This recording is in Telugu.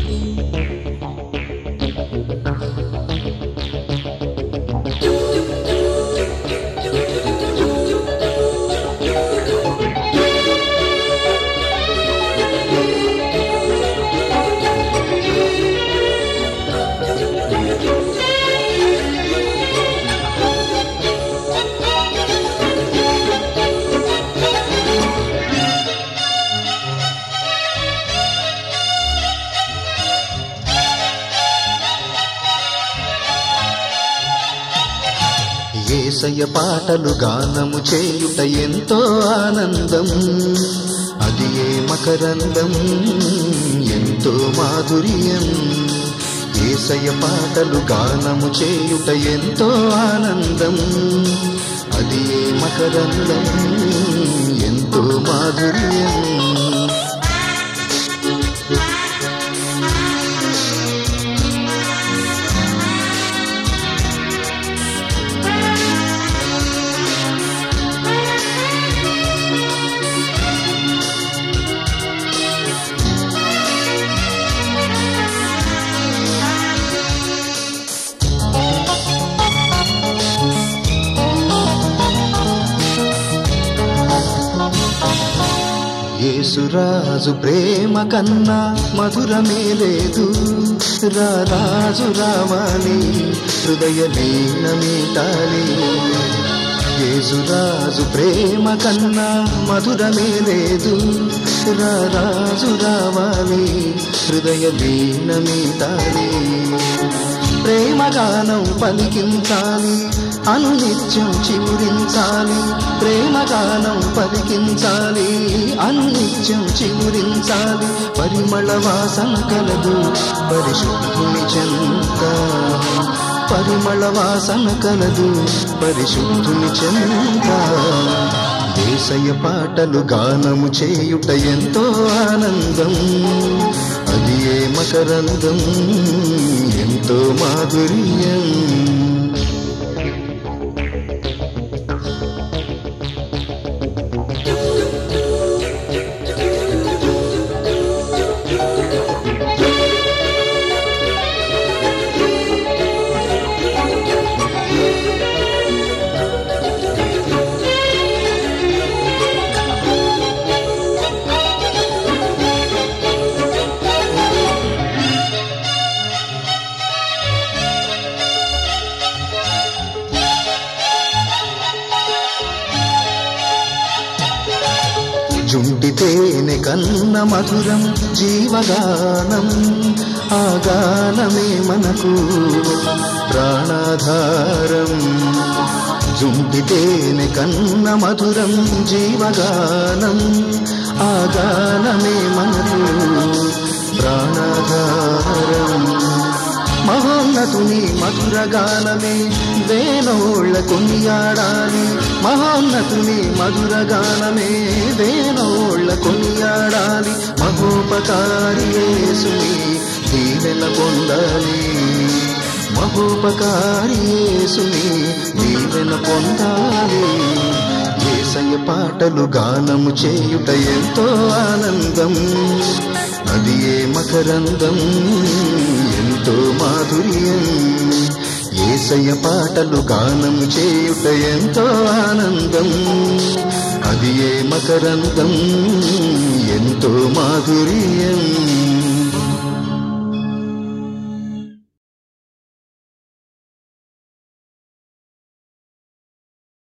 యేసయ్య పాటలు గానము చేయుట ఎంతో ఆనందం, అది ఏ మకరందం ఎంతో మాధుర్యం. యేసయ్య పాటలు గానము చేయుట ఎంతో ఆనందం, అది ఏ మకరందం ఎంతో మాధుర్యం. యేసురాజు ప్రేమ కన్నా మధురమే లేదు, రాజు రావాలి హృదయ లీనమీటాలి. యేసురాజు ప్రేమ కన్నా మధురమే లేదు, రాజు రావాలి హృదయ లీనమీటాలి. ప్రేమగానం పలికించాలి, అనునిత్యం చిగురించాలి. ప్రేమగానం పలికించాలి, అనునిత్యం చిగురించాలి. పరిమళ వాసన కలదు పరిశుద్ధుని చెంత, పరిమళ వాసన కలదు పరిశుద్ధుని చెంత. యేసయ్య పాటలు గానము చేయుట ఎంతో ఆనందం, అది ఏ మకరందం ఎంతో మాధుర్యం. జుంటి తేనె కన్న మధురం జీవగానం, ఆ గానమే మనకు ప్రాణాధారం. జుంటి తేనె కన్న మధురం జీవగానం, ఆ గానమే మనకు ప్రాణాధారం. మహోన్నతుని మధుర గానమే వేణోళ్ళ కొనియాడాలి, మహోన్నతుని మధుర గానమే వేణోళ్ళ కొనియాడాలి. మహోపకారి యేసుని దీవెన పొందాలి, మహోపకారి యేసుని దీవెన పొందాలి. యేసయ్య పాటలు గానము చేయుట ఎంతో ఆనందం, అది ఏ మకరందం ఎంతో మాధుర్యం. యేసయ్య పాటలు గానము చేయుట ఎంతో ఆనందం, అది ఏ మకరందం ఎంతో మాధుర్యం.